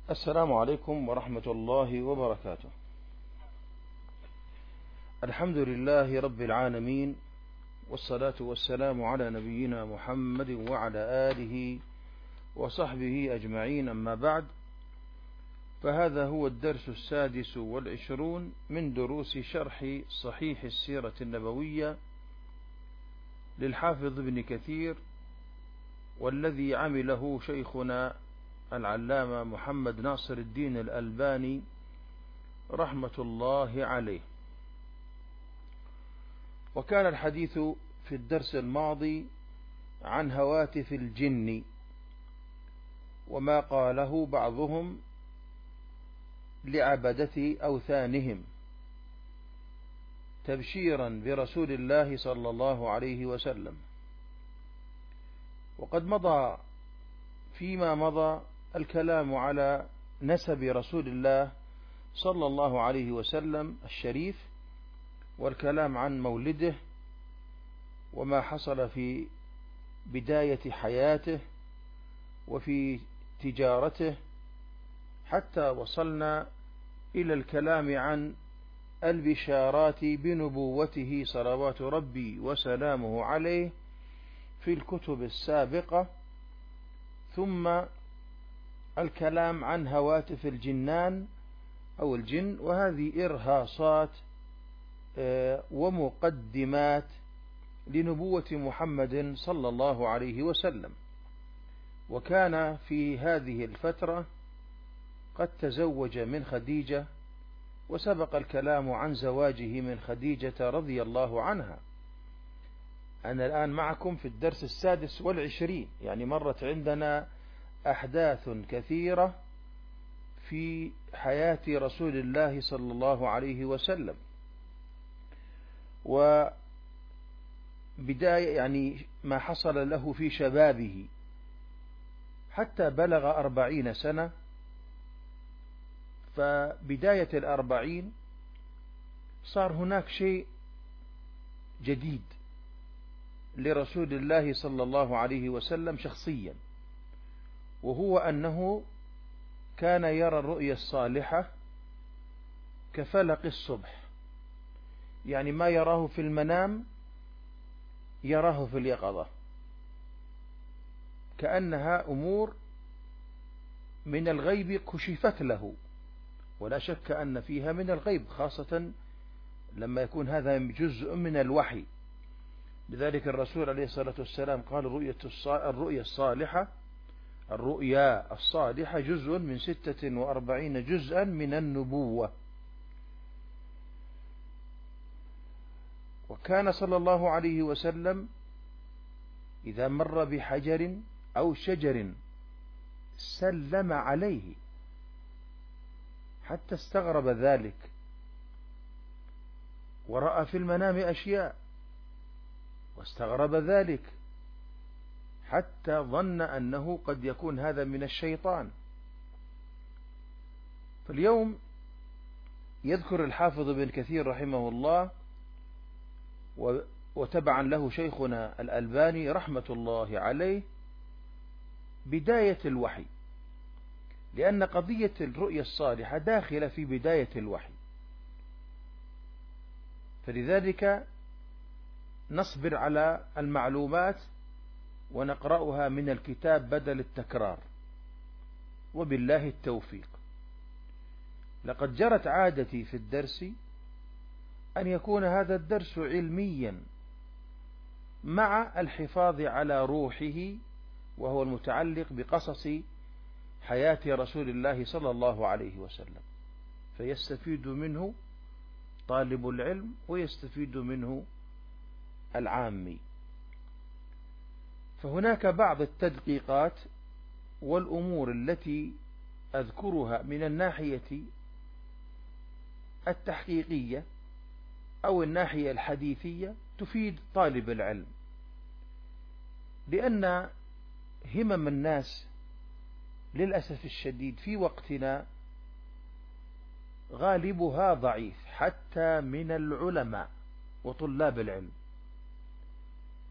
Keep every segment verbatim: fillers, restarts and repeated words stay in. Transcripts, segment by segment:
السلام عليكم ورحمة الله وبركاته. الحمد لله رب العالمين، والصلاة والسلام على نبينا محمد وعلى آله وصحبه أجمعين، أما بعد، فهذا هو الدرس السادس والعشرون من دروس شرح صحيح السيرة النبوية للحافظ ابن كثير، والذي عمله شيخنا العلامة محمد ناصر الدين الألباني رحمة الله عليه. وكان الحديث في الدرس الماضي عن هواتف الجن وما قاله بعضهم لعبدة أوثانهم تبشيرا برسول الله صلى الله عليه وسلم. وقد مضى فيما مضى الكلام على نسب رسول الله صلى الله عليه وسلم الشريف، والكلام عن مولده وما حصل في بداية حياته وفي تجارته، حتى وصلنا إلى الكلام عن البشارات بنبوته صلوات ربي وسلامه عليه في الكتب السابقة، ثم الكلام عن هواتف الجنان أو الجن، وهذه إرهاصات ومقدمات لنبوة محمد صلى الله عليه وسلم. وكان في هذه الفترة قد تزوج من خديجة، وسبق الكلام عن زواجه من خديجة رضي الله عنها. أنا الآن معكم في الدرس السادس والعشرين، يعني مرت عندنا أحداث كثيرة في حياة رسول الله صلى الله عليه وسلم. وبداية يعني ما حصل له في شبابه حتى بلغ أربعين سنة. فبداية الأربعين صار هناك شيء جديد لرسول الله صلى الله عليه وسلم شخصيا، وهو أنه كان يرى الرؤيا الصالحة كفلق الصبح، يعني ما يراه في المنام يراه في اليقظة، كأنها أمور من الغيب كشفت له، ولا شك أن فيها من الغيب، خاصة لما يكون هذا جزء من الوحي. لذلك الرسول عليه الصلاة والسلام قال الرؤيا الصالحة الرؤيا الصالحة جزء من ستة وأربعين جزءا من النبوة. وكان صلى الله عليه وسلم إذا مر بحجر أو شجر سلم عليه، حتى استغرب ذلك، ورأى في المنام أشياء واستغرب ذلك، حتى ظن أنه قد يكون هذا من الشيطان. فاليوم يذكر الحافظ ابن كثير رحمه الله وتبعا له شيخنا الألباني رحمة الله عليه بداية الوحي، لأن قضية الرؤيا الصالحة داخلة في بداية الوحي، فلذلك نصبر على المعلومات ونقرأها من الكتاب بدل التكرار، وبالله التوفيق. لقد جرت عادتي في الدرس أن يكون هذا الدرس علميا مع الحفاظ على روحه، وهو المتعلق بقصص حياة رسول الله صلى الله عليه وسلم، فيستفيد منه طالب العلم ويستفيد منه العامي. فهناك بعض التدقيقات والأمور التي أذكرها من الناحية التحقيقية أو الناحية الحديثية تفيد طالب العلم، لأن همم الناس للأسف الشديد في وقتنا غالبها ضعيف، حتى من العلماء وطلاب العلم.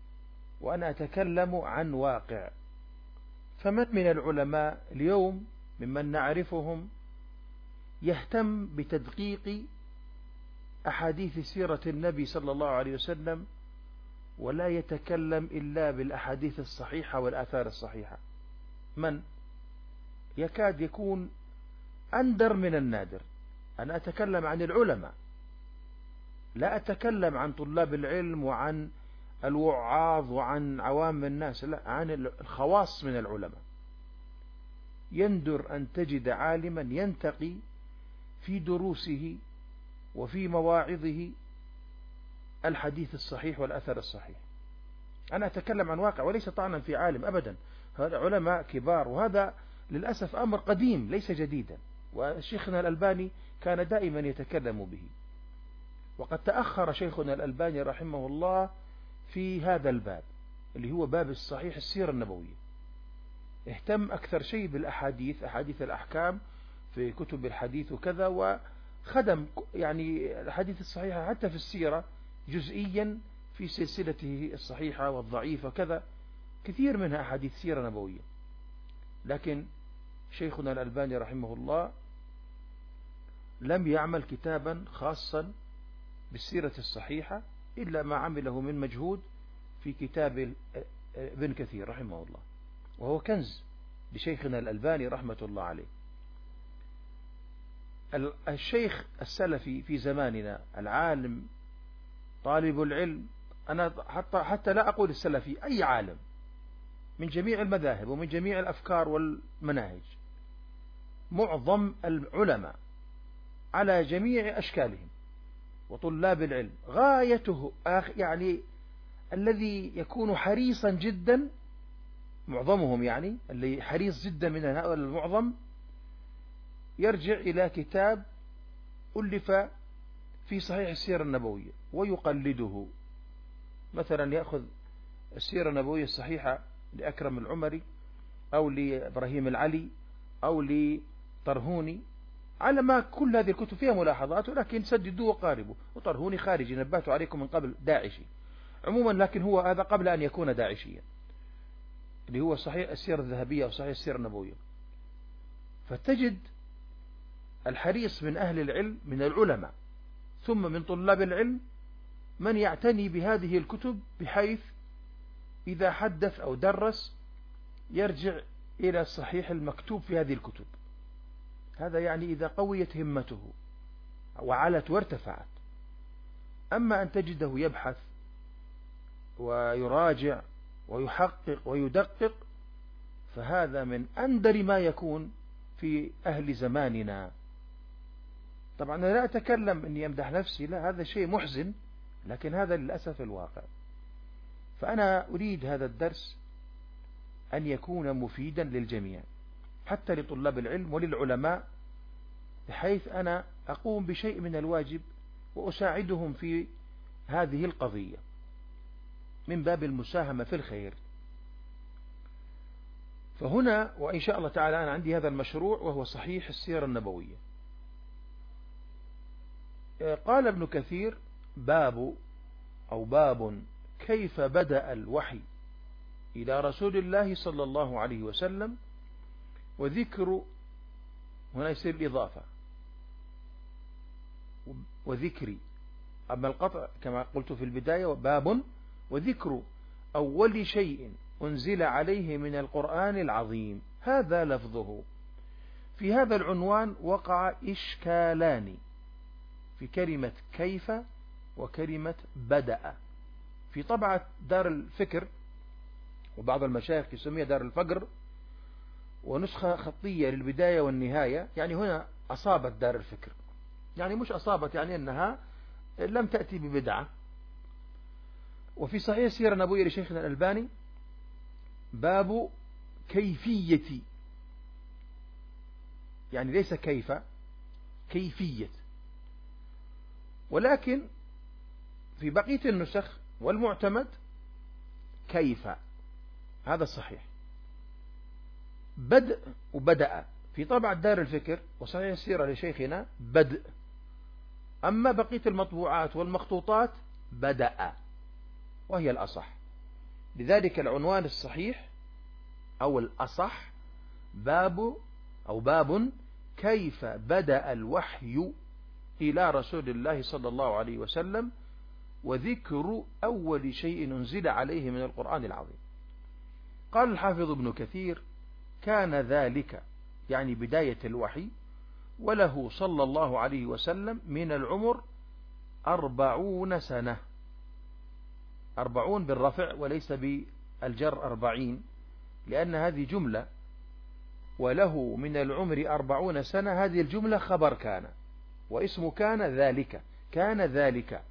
وأنا أتكلم عن واقع، فمن من العلماء اليوم ممن نعرفهم يهتم بتدقيق أحاديث سيرة النبي صلى الله عليه وسلم، ولا يتكلم إلا بالأحاديث الصحيحة والآثار الصحيحة. من يكاد يكون أندر من النادر. أنا أتكلم عن العلماء، لا أتكلم عن طلاب العلم وعن الوعاظ وعن عوام الناس، لا، عن الخواص من العلماء. يندر أن تجد عالما ينتقي في دروسه وفي مواعظه الحديث الصحيح والأثر الصحيح. أنا أتكلم عن واقع وليس طعنا في عالم أبدا، هذا علماء كبار، وهذا للأسف أمر قديم ليس جديدا، وشيخنا الألباني كان دائما يتكلم به. وقد تأخر شيخنا الألباني رحمه الله في هذا الباب اللي هو باب الصحيح السيرة النبوية. اهتم أكثر شيء بالأحاديث، أحاديث الأحكام في كتب الحديث وكذا، وخدم يعني الحديث الصحيحة حتى في السيرة جزئيا في سلسلته الصحيحة والضعيفة كذا، كثير منها أحاديث سيرة نبوية. لكن شيخنا الألباني رحمه الله لم يعمل كتابا خاصا بالسيرة الصحيحة إلا ما عمله من مجهود في كتاب ابن كثير رحمه الله، وهو كنز لشيخنا الألباني رحمة الله عليه. الشيخ السلفي في زماننا، العالم طالب العلم، أنا حتى, حتى لا أقول السلفي، أي عالم من جميع المذاهب ومن جميع الأفكار والمناهج، معظم العلماء على جميع أشكالهم وطلاب العلم غايته يعني الذي يكون حريصا جدا، معظمهم يعني اللي حريص جدا من هؤلاء المعظم، يرجع إلى كتاب ألف في صحيح السيرة النبوية ويقلده. مثلا يأخذ السيرة النبوية الصحيحة لأكرم العمري أو لإبراهيم العلي أو لطرهوني، على ما كل هذه الكتب فيها ملاحظات، ولكن سددوا وقاربوا. وطرهوني خارجي، نبهت عليكم من قبل، داعشي عموما، لكن هو هذا قبل أن يكون داعشيا، اللي هو صحيح السيرة الذهبية أو صحيح السيرة النبوية. فتجد الحريص من أهل العلم من العلماء ثم من طلاب العلم من يعتني بهذه الكتب، بحيث إذا حدث أو درس يرجع إلى الصحيح المكتوب في هذه الكتب. هذا يعني إذا قويت همته وعلت وارتفعت. أما أن تجده يبحث ويراجع ويحقق ويدقق، فهذا من أندر ما يكون في أهل زماننا. طبعا أنا لا أتكلم أني أمدح نفسي، لا، هذا شيء محزن، لكن هذا للأسف الواقع. فأنا أريد هذا الدرس أن يكون مفيدا للجميع، حتى لطلاب العلم وللعلماء، بحيث أنا أقوم بشيء من الواجب وأساعدهم في هذه القضية من باب المساهمة في الخير. فهنا وإن شاء الله تعالى أنا عندي هذا المشروع وهو صحيح السيرة النبوية. قال ابن كثير: باب أو باب كيف بدأ الوحي إلى رسول الله صلى الله عليه وسلم، وذكر، هنا يصير الإضافة وذكري، أما القطع كما قلت في البداية باب وذكر أول شيء أنزل عليه من القرآن العظيم، هذا لفظه. في هذا العنوان وقع إشكالان في كلمة كيف وكلمة بدأ. في طبعة دار الفكر وبعض المشايخ يسميها دار الفقر، ونسخة خطية للبداية والنهاية، يعني هنا أصابت دار الفكر، يعني مش أصابت يعني أنها لم تأتي ببدعة. وفي صحيح السيرة النبوية لشيخنا الألباني باب كيفية، يعني ليس كيف، كيفية. ولكن في بقية النسخ والمعتمد كيف، هذا الصحيح. بدء وبدأ في طبعة دار الفكر وصحيح السيرة لشيخنا بدء، أما بقية المطبوعات والمخطوطات بدأ، وهي الأصح. لذلك العنوان الصحيح أو الأصح باب أو باب كيف بدأ الوحي إلى رسول الله صلى الله عليه وسلم، وذكر أول شيء أنزل عليه من القرآن العظيم. قال الحافظ ابن كثير: كان ذلك يعني بداية الوحي، وله صلى الله عليه وسلم من العمر أربعون سنة، أربعون بالرفع وليس بالجر أربعين، لأن هذه جملة، وله من العمر أربعون سنة، هذه الجملة خبر كان، واسم كان ذلك، كان ذلك،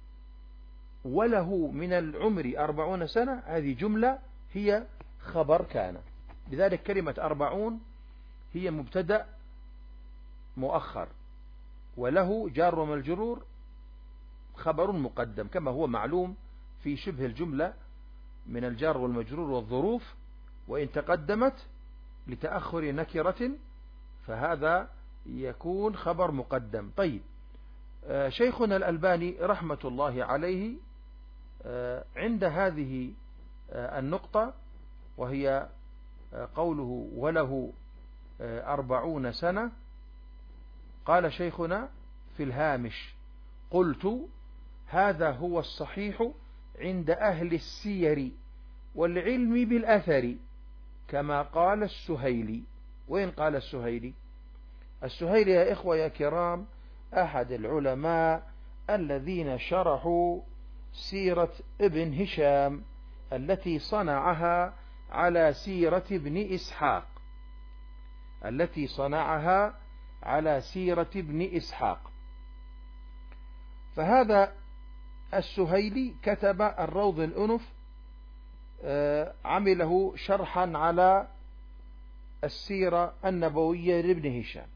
وله من العمر أربعون سنة، هذه جملة هي خبر كان. لذلك كلمة أربعون هي مبتدأ مؤخر، وله جار ومجرور خبر مقدم، كما هو معلوم في شبه الجملة من الجار والمجرور والظروف، وإن تقدمت لتأخر نكرة فهذا يكون خبر مقدم. طيب، شيخنا الألباني رحمة الله عليه عند هذه النقطة، وهي قوله وله أربعون سنة، قال شيخنا في الهامش: قلت هذا هو الصحيح عند أهل السير والعلم بالأثر، كما قال السهيلي. وين قال السهيلي؟ السهيلي يا إخوة يا كرام أحد العلماء الذين شرحوا سيرة ابن هشام التي صنعها على سيرة ابن إسحاق، التي صنعها على سيرة ابن إسحاق. فهذا السهيلي كتب الروض الأنف، عمله شرحا على السيرة النبوية لابن هشام.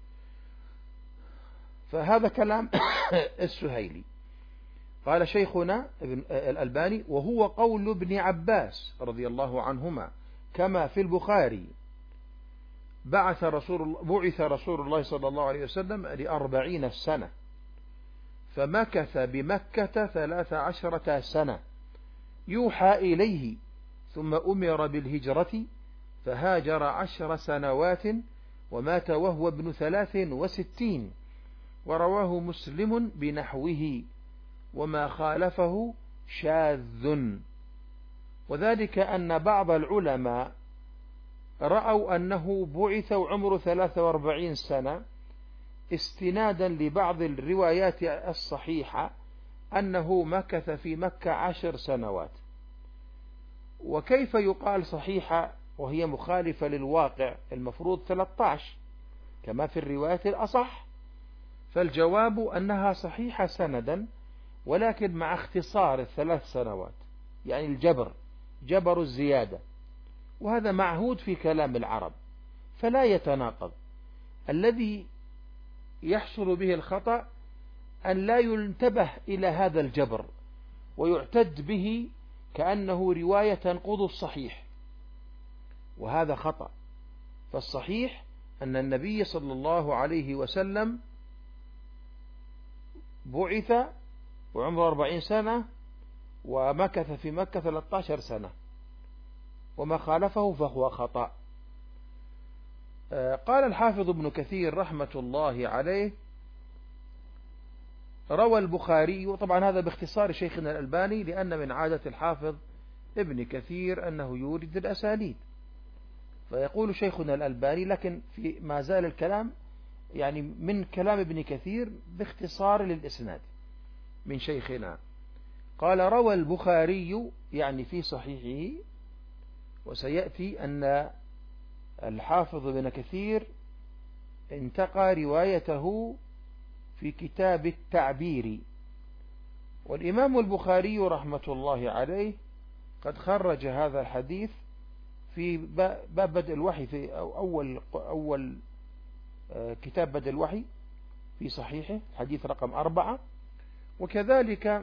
فهذا كلام السهيلي. قال شيخنا الألباني: وهو قول ابن عباس رضي الله عنهما، كما في البخاري: بعث رسول بعث رسول الله صلى الله عليه وسلم لأربعين سنة، فمكث بمكة ثلاث عشرة سنة، يوحى إليه، ثم أمر بالهجرة، فهاجر عشر سنوات، ومات وهو ابن ثلاث وستين. ورواه مسلم بنحوه، وما خالفه شاذ. وذلك أن بعض العلماء رأوا أنه بعث وعمره ثلاث وأربعين سنة، استنادا لبعض الروايات الصحيحة أنه مكث في مكة عشر سنوات. وكيف يقال صحيحة وهي مخالفة للواقع؟ المفروض ثلاثة عشر كما في الرواية الأصح. فالجواب أنها صحيحة سندا، ولكن مع اختصار الثلاث سنوات، يعني الجبر، جبر الزيادة، وهذا معهود في كلام العرب فلا يتناقض. الذي يحصل به الخطأ أن لا ينتبه إلى هذا الجبر ويعتد به كأنه رواية تنقض الصحيح، وهذا خطأ. فالصحيح أن النبي صلى الله عليه وسلم بعث وعمره أربعين سنة، ومكث في مكة ثلاثة عشر سنة، وما خالفه فهو خطأ. قال الحافظ ابن كثير رحمة الله عليه: روى البخاري، وطبعا هذا باختصار شيخنا الألباني، لأن من عادة الحافظ ابن كثير أنه يورد الأسانيد، فيقول شيخنا الألباني، لكن في ما زال الكلام يعني من كلام ابن كثير باختصار للإسناد من شيخنا. قال: روى البخاري، يعني في صحيحه. وسيأتي أن الحافظ ابن كثير انتقى روايته في كتاب التعبير. والإمام البخاري رحمة الله عليه قد خرج هذا الحديث في باب بدء الوحي، في أول, أول كتاب بدء الوحي في صحيحه، حديث رقم أربعة. وكذلك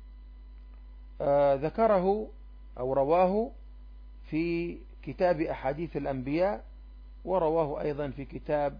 ذكره أو رواه في كتاب أحاديث الأنبياء، ورواه أيضا في كتاب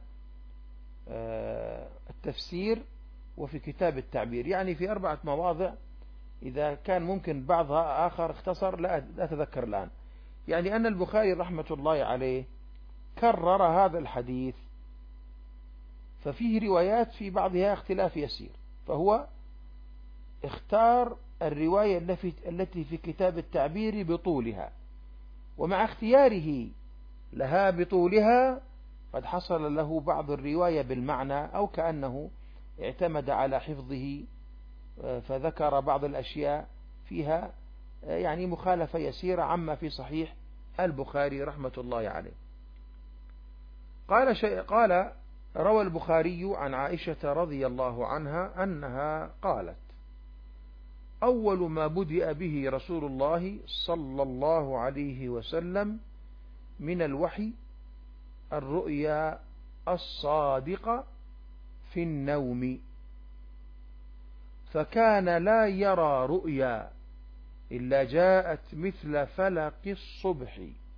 التفسير، وفي كتاب التعبير، يعني في أربعة مواضع. إذا كان ممكن بعضها آخر اختصر لا أتذكر الآن. يعني أن البخاري رحمة الله عليه كرر هذا الحديث، ففيه روايات في بعضها اختلاف يسير، فهو اختار الرواية التي في كتاب التعبير بطولها، ومع اختياره لها بطولها قد حصل له بعض الرواية بالمعنى، أو كأنه اعتمد على حفظه فذكر بعض الأشياء فيها يعني مخالفة يسيرة عما في صحيح البخاري رحمة الله عليه. قال شيء قال روى البخاري عن عائشة رضي الله عنها أنها قالت: أول ما بدأ به رسول الله صلى الله عليه وسلم من الوحي الرؤيا الصادقة في النوم، فكان لا يرى رؤيا إلا جاءت مثل فلق الصبح.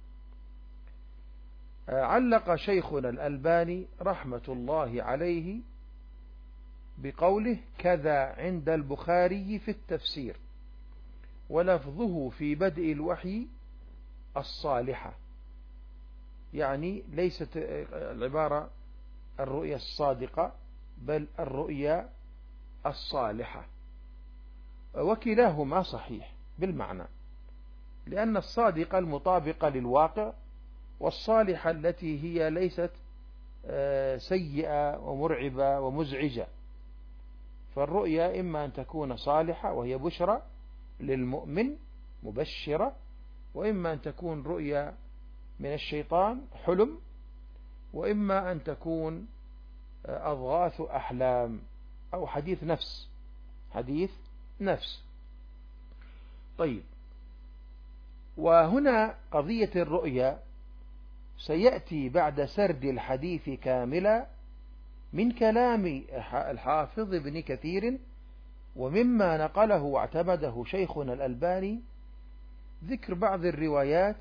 علق شيخنا الألباني رحمة الله عليه بقوله: كذا عند البخاري في التفسير، ولفظه في بدء الوحي الصالحة، يعني ليست العبارة الرؤيا الصادقة بل الرؤيا الصالحة، وكلاهما صحيح بالمعنى، لأن الصادقة المطابقة للواقع، والصالحة التي هي ليست سيئة ومرعبة ومزعجة. فالرؤيا إما أن تكون صالحة وهي بشرى للمؤمن مبشرة، وإما أن تكون رؤيا من الشيطان حلم، وإما أن تكون أضغاث أحلام أو حديث نفس حديث نفس. طيب، وهنا قضية الرؤيا سيأتي بعد سرد الحديث كاملا من كلام الحافظ ابن كثير، ومما نقله واعتمده شيخنا الألباني ذكر بعض الروايات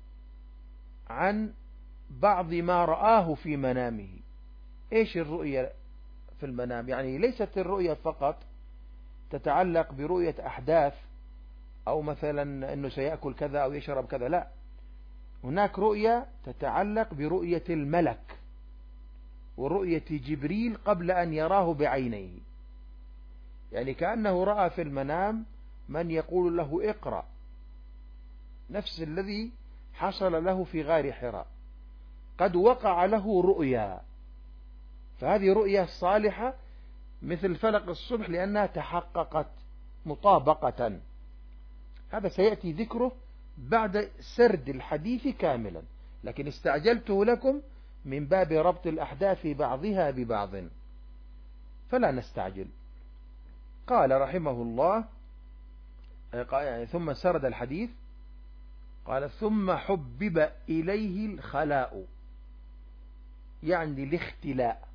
عن بعض ما رآه في منامه. إيش الرؤيا في المنام؟ يعني ليست الرؤيا فقط تتعلق برؤية أحداث أو مثلا أنه سيأكل كذا أو يشرب كذا، لا، هناك رؤيا تتعلق برؤية الملك ورؤية جبريل قبل أن يراه بعينيه، يعني كأنه رأى في المنام من يقول له اقرأ، نفس الذي حصل له في غار حراء، قد وقع له رؤيا، فهذه رؤيا صالحة مثل فلق الصبح لأنها تحققت مطابقة. هذا سيأتي ذكره بعد سرد الحديث كاملا، لكن استعجلته لكم من باب ربط الأحداث بعضها ببعض، فلا نستعجل. قال رحمه الله يعني ثم سرد الحديث، قال: ثم حبب إليه الخلاء، يعني الاختلاء،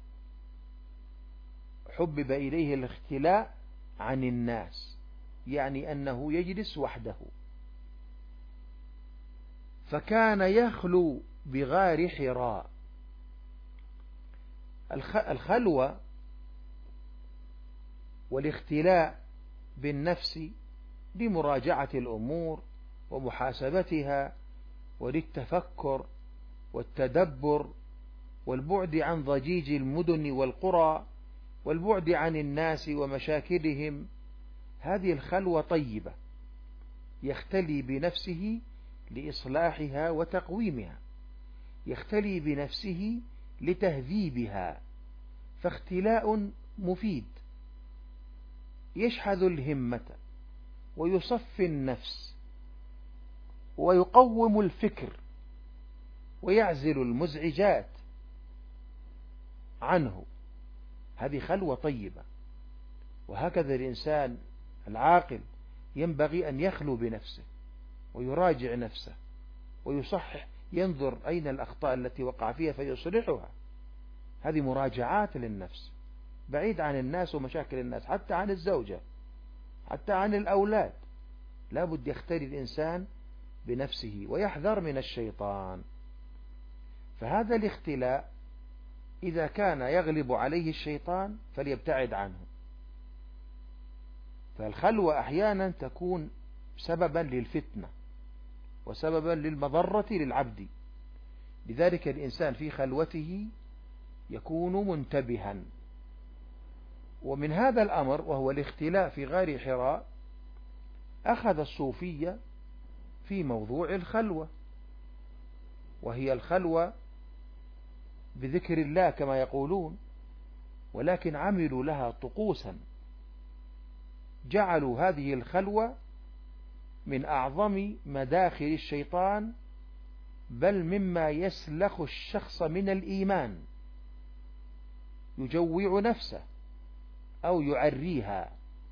حبب إليه الاختلاء عن الناس، يعني أنه يجلس وحده، فكان يخلو بغار حراء. الخلوة والاختلاء بالنفس لمراجعة الأمور ومحاسبتها وللتفكر والتدبر والبعد عن ضجيج المدن والقرى والبعد عن الناس ومشاكلهم. هذه الخلوة طيبة، يختلي بنفسه لإصلاحها وتقويمها، يختلي بنفسه لتهذيبها، فاختلاء مفيد يشحذ الهمة ويصفي النفس ويقوم الفكر ويعزل المزعجات عنه. هذه خلوة طيبة، وهكذا الإنسان العاقل ينبغي أن يخلو بنفسه ويراجع نفسه ويصحح، ينظر أين الأخطاء التي وقع فيها فيصلحها. هذه مراجعات للنفس، بعيد عن الناس ومشاكل الناس، حتى عن الزوجة، حتى عن الأولاد. لا بد يختلي الإنسان بنفسه ويحذر من الشيطان. فهذا الاختلاء إذا كان يغلب عليه الشيطان فليبتعد عنه. فالخلوة أحيانا تكون سببا للفتنة وسببا للمضرة للعبد، لذلك الإنسان في خلوته يكون منتبها. ومن هذا الأمر وهو الاختلاء في غار حراء أخذ الصوفية في موضوع الخلوة، وهي الخلوة بذكر الله كما يقولون، ولكن عملوا لها طقوسا، جعلوا هذه الخلوة من أعظم مداخل الشيطان، بل مما يسلخ الشخص من الإيمان، يجوع نفسه أو يعريها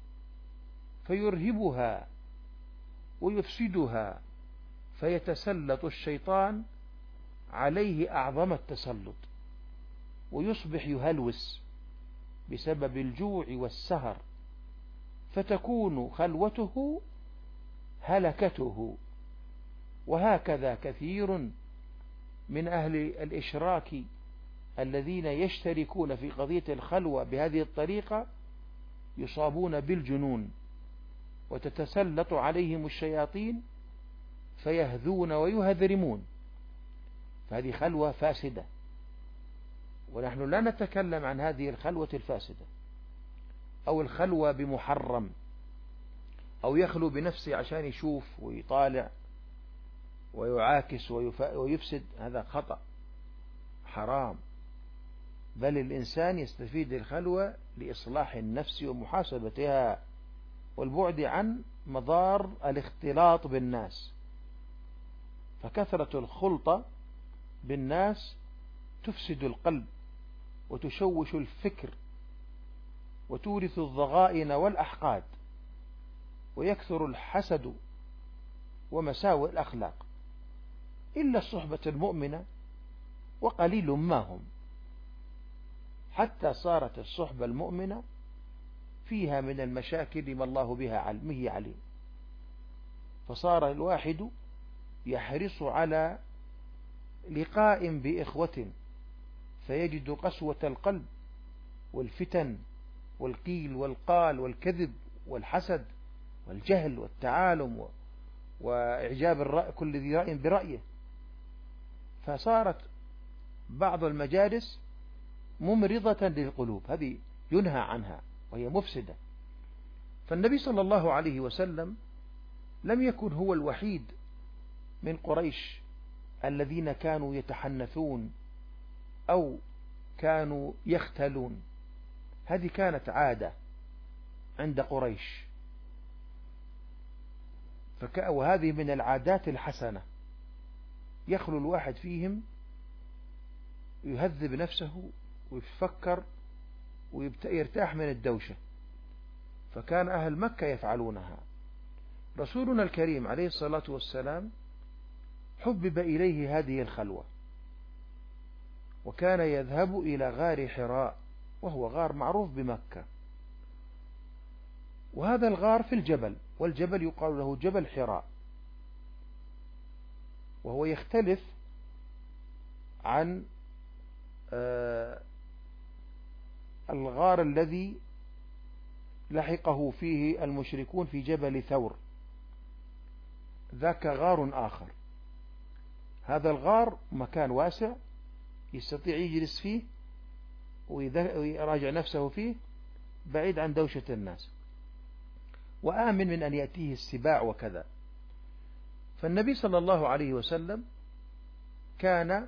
فيرهبها ويفسدها، فيتسلط الشيطان عليه أعظم التسلط، ويصبح يهلوس بسبب الجوع والسهر، فتكون خلوته هلكته. وهكذا كثير من أهل الإشراك الذين يشتركون في قضية الخلوة بهذه الطريقة يصابون بالجنون، وتتسلط عليهم الشياطين فيهذون ويهذرمون، فهذه خلوة فاسدة. ونحن لا نتكلم عن هذه الخلوة الفاسدة أو الخلوة بمحرم، أو يخلو بنفسه عشان يشوف ويطالع ويعاكس ويفسد، هذا خطأ حرام. بل الإنسان يستفيد الخلوة لإصلاح النفس ومحاسبتها والبعد عن مضار الاختلاط بالناس، فكثرة الخلطة بالناس تفسد القلب وتشوش الفكر وتورث الضغائن والأحقاد، ويكثر الحسد ومساوئ الأخلاق، إلا الصحبة المؤمنة وقليل ما هم، حتى صارت الصحبة المؤمنة فيها من المشاكل ما الله بها علمه عليم، فصار الواحد يحرص على لقاء بإخوة فيجد قسوة القلب والفتن والقيل والقال والكذب والحسد والجهل والتعالم وإعجاب الرأي كل ذي رأي برأيه، فصارت بعض المجالس ممرضة للقلوب، هذه ينهى عنها وهي مفسدة. فالنبي صلى الله عليه وسلم لم يكن هو الوحيد من قريش الذين كانوا يتحنثون أو كانوا يختلون، هذه كانت عادة عند قريش، وهذه من العادات الحسنة، يخلو الواحد فيهم يهذب نفسه ويفكر ويرتاح من الدوشة، فكان أهل مكة يفعلونها. رسولنا الكريم عليه الصلاة والسلام حبب إليه هذه الخلوة، وكان يذهب إلى غار حراء، وهو غار معروف بمكة، وهذا الغار في الجبل، والجبل يقال له جبل حراء، وهو يختلف عن الغار الذي لحقه فيه المشركون في جبل ثور، ذاك غار آخر. هذا الغار مكان واسع يستطيع يجلس فيه ويراجع نفسه فيه بعيد عن دوشة الناس، وآمن من أن يأتيه السباع وكذا. فالنبي صلى الله عليه وسلم كان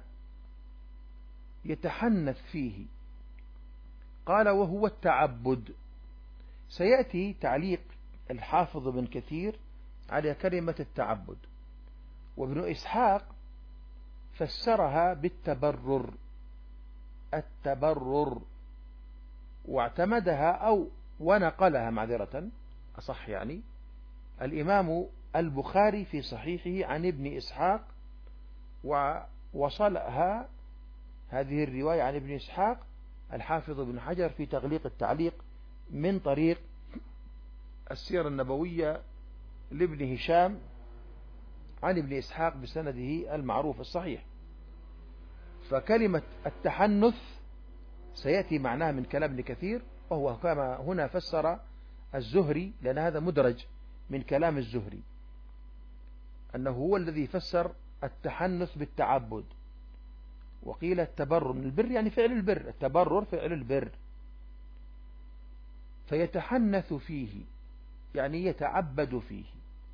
يتحنث فيه، قال وهو التعبد. سيأتي تعليق الحافظ بن كثير على كلمة التعبد، وابن إسحاق فسرها بالتبرر، التبرر، واعتمدها أو ونقلها معذرة أصح يعني الإمام البخاري في صحيحه عن ابن إسحاق، ووصلها هذه الرواية عن ابن إسحاق الحافظ بن حجر في تغليق التعليق من طريق السيرة النبوية لابن هشام عن ابن إسحاق بسنده المعروف الصحيح. فكلمة التحنث سيأتي معناها من كلام ابن كثير، وهو كما هنا فسر الزهري، لأن هذا مدرج من كلام الزهري، أنه هو الذي فسر التحنث بالتعبد، وقيل التبرر من البر يعني فعل البر، التبرر فعل البر. فيتحنث فيه يعني يتعبد فيه.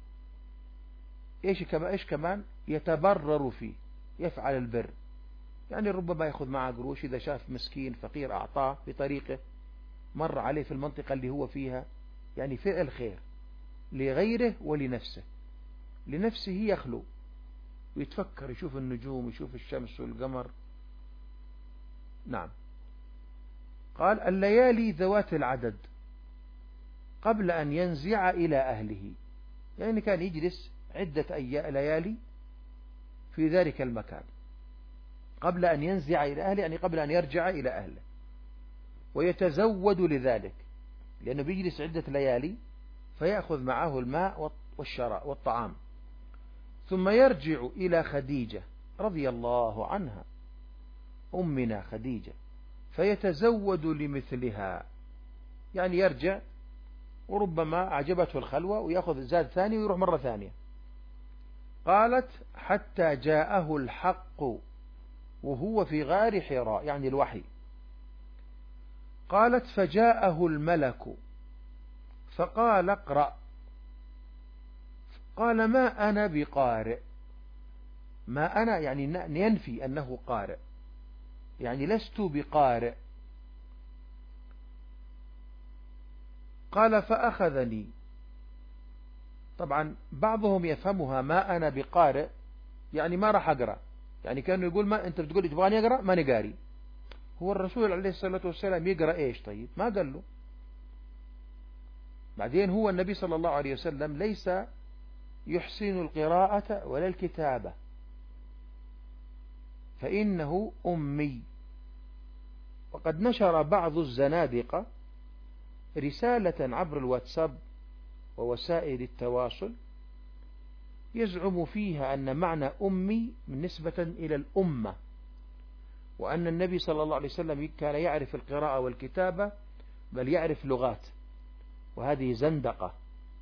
إيش كمان إيش كمان يتبرر فيه، يفعل البر، يعني ربما يأخذ معه قروش إذا شاف مسكين فقير أعطاه بطريقه، مر عليه في المنطقة اللي هو فيها، يعني فعل خير لغيره ولنفسه. لنفسه يخلو ويتفكر، يشوف النجوم، يشوف الشمس والقمر. نعم. قال الليالي ذوات العدد قبل أن ينزع إلى أهله، يعني كان يجلس عدة أيام ليالي في ذلك المكان قبل أن ينزع إلى أهله، يعني قبل أن يرجع إلى أهله، ويتزود لذلك لأنه بيجلس عدة ليالي فيأخذ معه الماء والشراء والطعام. ثم يرجع إلى خديجة رضي الله عنها أمنا خديجة فيتزود لمثلها، يعني يرجع وربما أعجبته الخلوة ويأخذ زاد ثاني ويروح مرة ثانية. قالت حتى جاءه الحق وهو في غار حراء، يعني الوحي. قالت فجاءه الملك فقال اقرأ. قال ما أنا بقارئ. ما أنا يعني ينفي أنه قارئ، يعني لست بقارئ. قال فأخذني. طبعا بعضهم يفهمها ما أنا بقارئ يعني ما راح أقرأ، يعني كانوا يقول ما أنت بتقول لي تبغاني أقرأ ما نقاري. هو الرسول عليه الصلاة والسلام يقرأ إيش؟ طيب ما قال له. بعدين هو النبي صلى الله عليه وسلم ليس يحسن القراءة ولا الكتابة، فإنه أمي. وقد نشر بعض الزنادقة رسالة عبر الواتساب ووسائل التواصل يزعم فيها أن معنى أمي نسبة إلى الأمة، وأن النبي صلى الله عليه وسلم كان يعرف القراءة والكتابة بل يعرف لغات، وهذه زندقة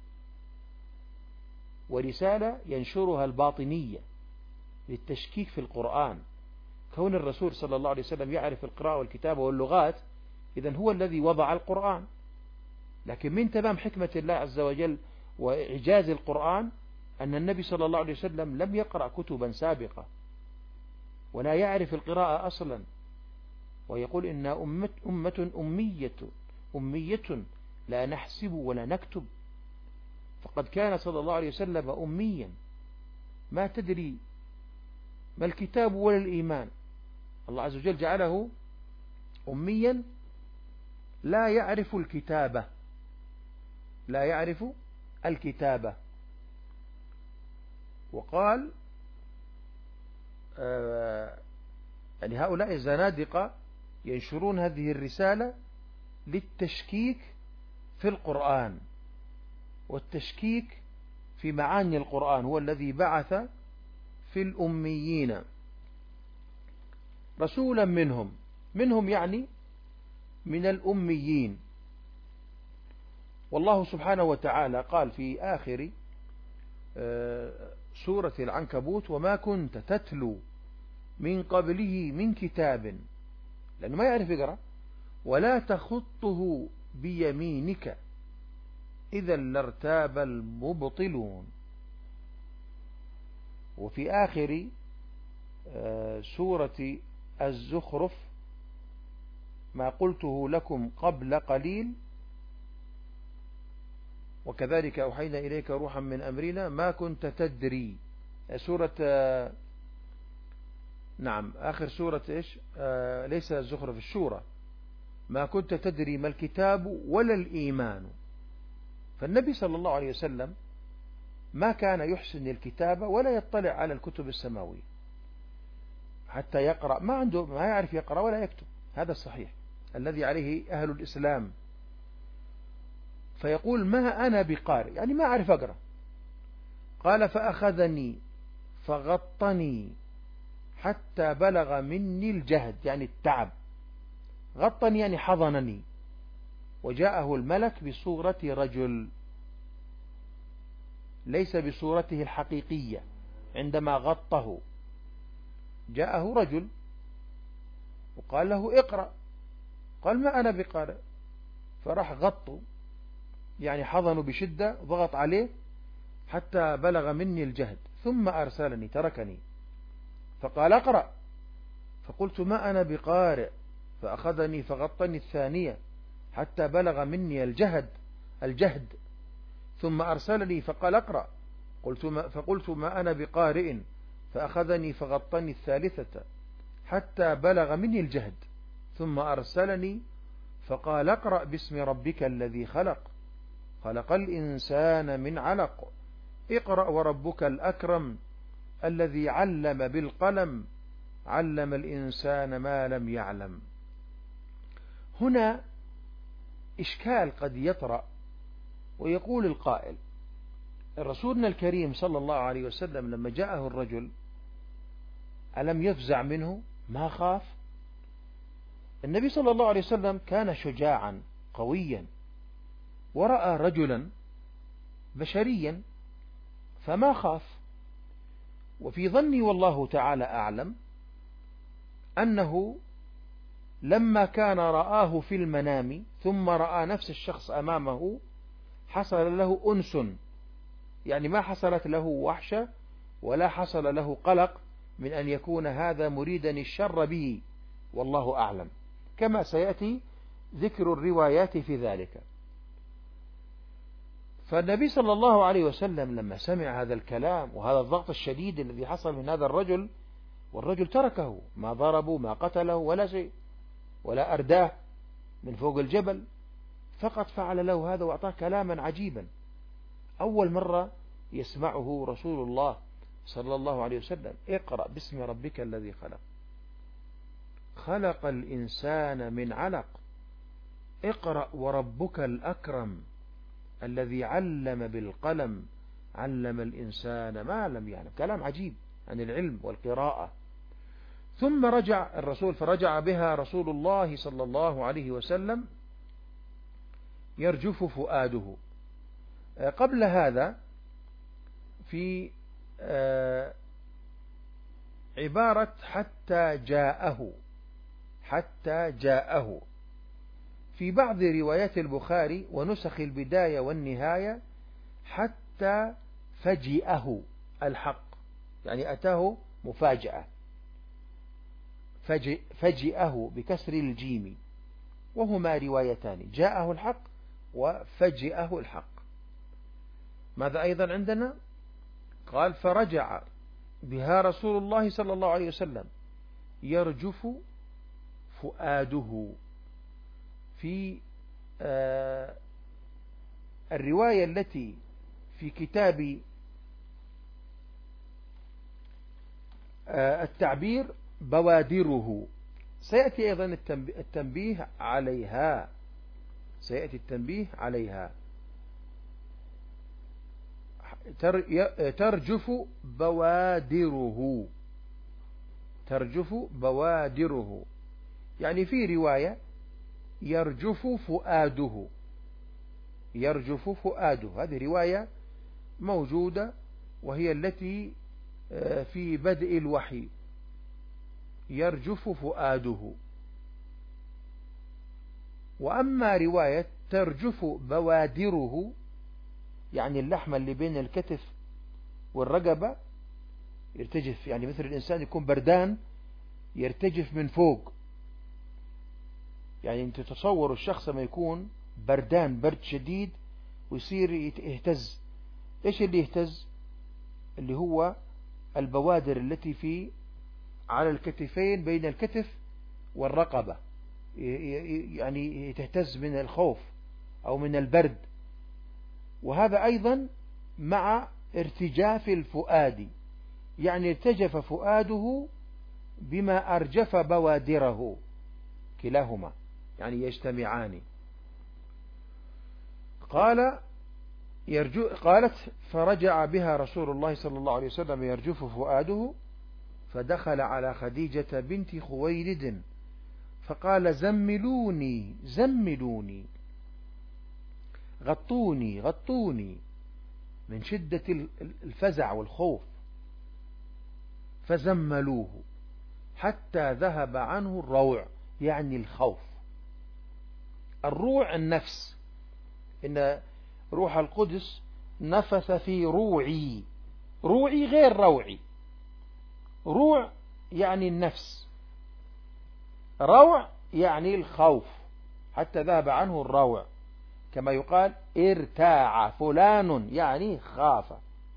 ورسالة ينشرها الباطنية للتشكيك في القرآن. كون الرسول صلى الله عليه وسلم يعرف القراءة والكتابة واللغات إذن هو الذي وضع القرآن، لكن من تمام حكمة الله عز وجل وإعجاز القرآن أن النبي صلى الله عليه وسلم لم يقرأ كتبا سابقة ولا يعرف القراءة أصلا، ويقول إن أمة, أمة أمية أمية لا نحسب ولا نكتب. فقد كان صلى الله عليه وسلم أميا ما تدري ما الكتاب ولا الإيمان. الله عز وجل جعله أميا لا يعرف الكتابة، لا يعرف الكتابة. وقال آه يعني هؤلاء الزنادقة ينشرون هذه الرسالة للتشكيك في القرآن والتشكيك في معاني القرآن، هو الذي بعث في الأميين رسولا منهم، منهم يعني من الأميين. والله سبحانه وتعالى قال في آخر سورة العنكبوت وما كنت تتلو من قبله من كتاب، لأنه ما يعرف يقرأ، ولا تخطه بيمينك إذا لارتاب المبطلون. وفي آخر سورة الزخرف ما قلته لكم قبل قليل وكذلك أوحينا إليك روحا من أمرنا ما كنت تدري. سورة نعم آخر سورة إيش آه ليس الزخرف الشورى ما كنت تدري ما الكتاب ولا الإيمان. فالنبي صلى الله عليه وسلم ما كان يحسن الكتابة ولا يطلع على الكتب السماوية حتى يقرأ، ما عنده ما يعرف يقرأ ولا يكتب، هذا الصحيح الذي عليه أهل الإسلام. فيقول ما أنا بقارئ يعني ما أعرف أقرأ. قال فأخذني فغطني حتى بلغ مني الجهد يعني التعب، غطني يعني حضنني، وجاءه الملك بصورة رجل ليس بصورته الحقيقية، عندما غطه جاءه رجل وقال له اقرأ، قال ما أنا بقارئ، فراح غطوا يعني حضنوا بشدة، ضغط عليه حتى بلغ مني الجهد، ثم أرسلني تركني فقال اقرأ، فقلت ما أنا بقارئ، فأخذني فغطني الثانية حتى بلغ مني الجهد الجهد ثم أرسلني فقال اقرأ، قلت ما فقلت ما أنا بقارئ، فأخذني فغطني الثالثة حتى بلغ مني الجهد ثم أرسلني فقال اقرأ باسم ربك الذي خلق خلق الإنسان من علق اقرأ وربك الأكرم الذي علم بالقلم علم الإنسان ما لم يعلم. هنا إشكال قد يطرأ، ويقول القائل: رسولنا الكريم صلى الله عليه وسلم لما جاءه الرجل ألم يفزع منه؟ ما خاف. النبي صلى الله عليه وسلم كان شجاعا قويا، ورأى رجلا بشريا فما خاف. وفي ظني والله تعالى أعلم أنه لما كان رآه في المنام ثم رأى نفس الشخص أمامه حصل له أنس، يعني ما حصلت له وحشة ولا حصل له قلق من أن يكون هذا مريدا الشر به، والله أعلم، كما سيأتي ذكر الروايات في ذلك. فالنبي صلى الله عليه وسلم لما سمع هذا الكلام وهذا الضغط الشديد الذي حصل من هذا الرجل، والرجل تركه، ما ضربه ما قتله ولا شيء ولا أرداه من فوق الجبل، فقط فعل له هذا وأعطاه كلاما عجيبا أول مرة يسمعه رسول الله صلى الله عليه وسلم: اقرأ باسم ربك الذي خلق خلق الإنسان من علق اقرأ وربك الأكرم الذي علم بالقلم علم الإنسان ما لم يعلم. كلام عجيب عن العلم والقراءة. ثم رجع الرسول فرجع بها رسول الله صلى الله عليه وسلم يرجف فؤاده. قبل هذا في عبارة حتى جاءه حتى جاءه في بعض روايات البخاري ونسخ البداية والنهاية حتى فجئه الحق، يعني أتاه مفاجأة، فجئ فجئه بكسر الجيم، وهما روايتان: جاءه الحق وفجئه الحق. ماذا أيضا عندنا؟ قال: فرجع بها رسول الله صلى الله عليه وسلم يرجف فؤاده. في آه الرواية التي في كتاب آه التعبير بوادره، سيأتي أيضا التنبيه عليها سيأتي التنبيه عليها ترجف بوادره ترجف بوادره يعني في رواية يرجف فؤاده يرجف فؤاده هذه رواية موجودة، وهي التي في بدء الوحي: يرجف فؤاده. وأما رواية ترجف بوادره يعني اللحمة اللي بين الكتف والرقبة يرتجف، يعني مثل الإنسان يكون بردان يرتجف من فوق، يعني انت تصوروا الشخص ما يكون بردان برد شديد ويصير يهتز. ايش اللي يهتز؟ اللي هو البوادر التي في على الكتفين بين الكتف والرقبة، يعني تهتز من الخوف أو من البرد. وهذا أيضا مع ارتجاف الفؤاد، يعني ارتجف فؤاده بما أرجف بوادره، كلاهما يعني يجتمعان. قال يرجو قالت: فرجع بها رسول الله صلى الله عليه وسلم يرجف فؤاده، فدخل على خديجة بنت خويلد فقال: زملوني زملوني غطوني غطوني، من شدة الفزع والخوف. فزملوه حتى ذهب عنه الروع، يعني الخوف. الروع النفس، إن روح القدس نفث في روعي. روعي غير روعي. روع يعني النفس، روع يعني الخوف. حتى ذهب عنه الروع، كما يقال ارتاع فلان يعني خاف.